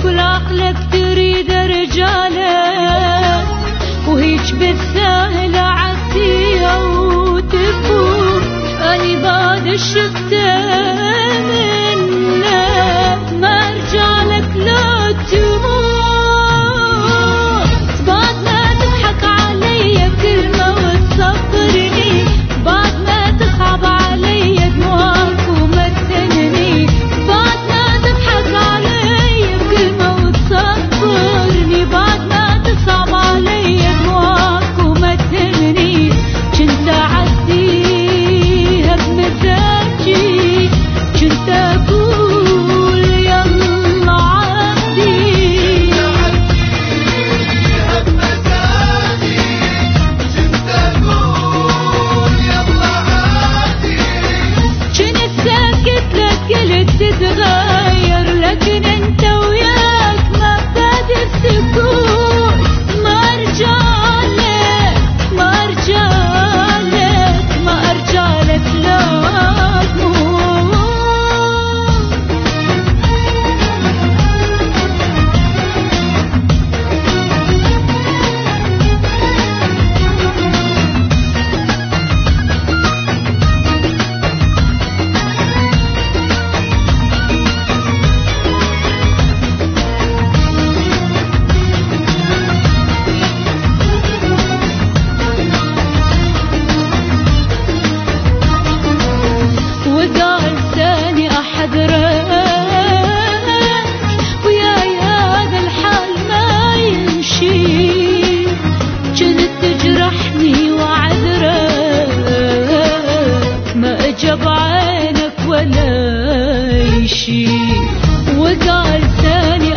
كل عقلك تريد رجالك، وهيج بالسهل عديها وتفوت. أني بعد شفته منك ما رجالك لا تموت. بعد ما تضحك علي بكلمة وتصبرني، بعد ما تصعب علي دموعك وما تهنني، بعد ما تضحك علي بكلمة وتصبرني، بعد ما تصعب علي دموعك وما تهنني، كنت أعديها بمزاجي، كنت أقول يلا عدي. كنت ساكت لك قلت تتغير، لكن انت وياك ما فاد السكوت. ما رجالك ما رجالك ما رجالك لا تموت. وقال ثاني أحذرك وياي هذا الحال ما يمشي، كنت تجرحني وعذرك ما اجى بعينك ولا شي. وقال ثاني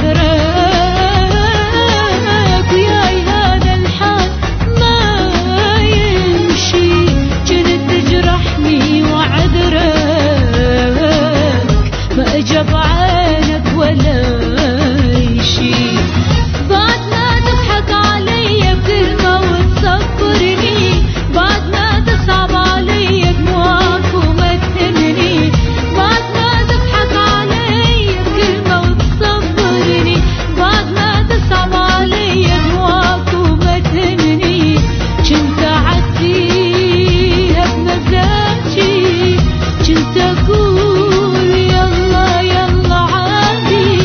أحذرك وياي هذا الحال ما يمشي، كنت تجرحني وعذرك ما اجى بعينك ولا شي. بعد ما تضحك علي بكلمة وتصبرني، بعد ما تصعب علي دموعك وما تهنني، بعد ما تضحك علي بكلمة وتصبرني، بعد ما تصعب علي دموعك وما تهنني، كنت أعديها بمزاجي، كنت أقول يلا يلا عادي.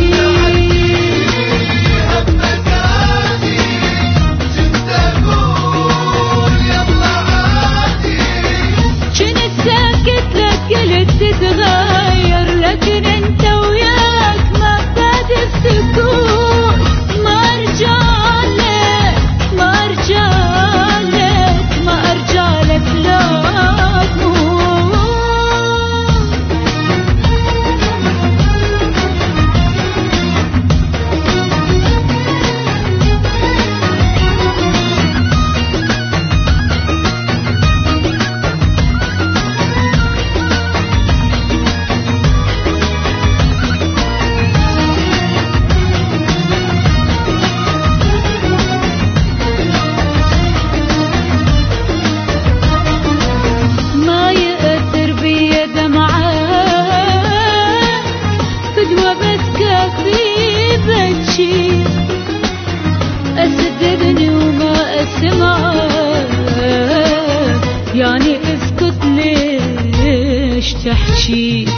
كنت ساكت لك قلت تتغير، لكن انت وياك ما فاد السكوت. ما رجالك ما رجالك ما رجالك لا تموت. ما يأثر بيا دمعك، فدوى بس كافي بتشي. أصدقني وما أسمعك، يعني اسكت ليش تحكي.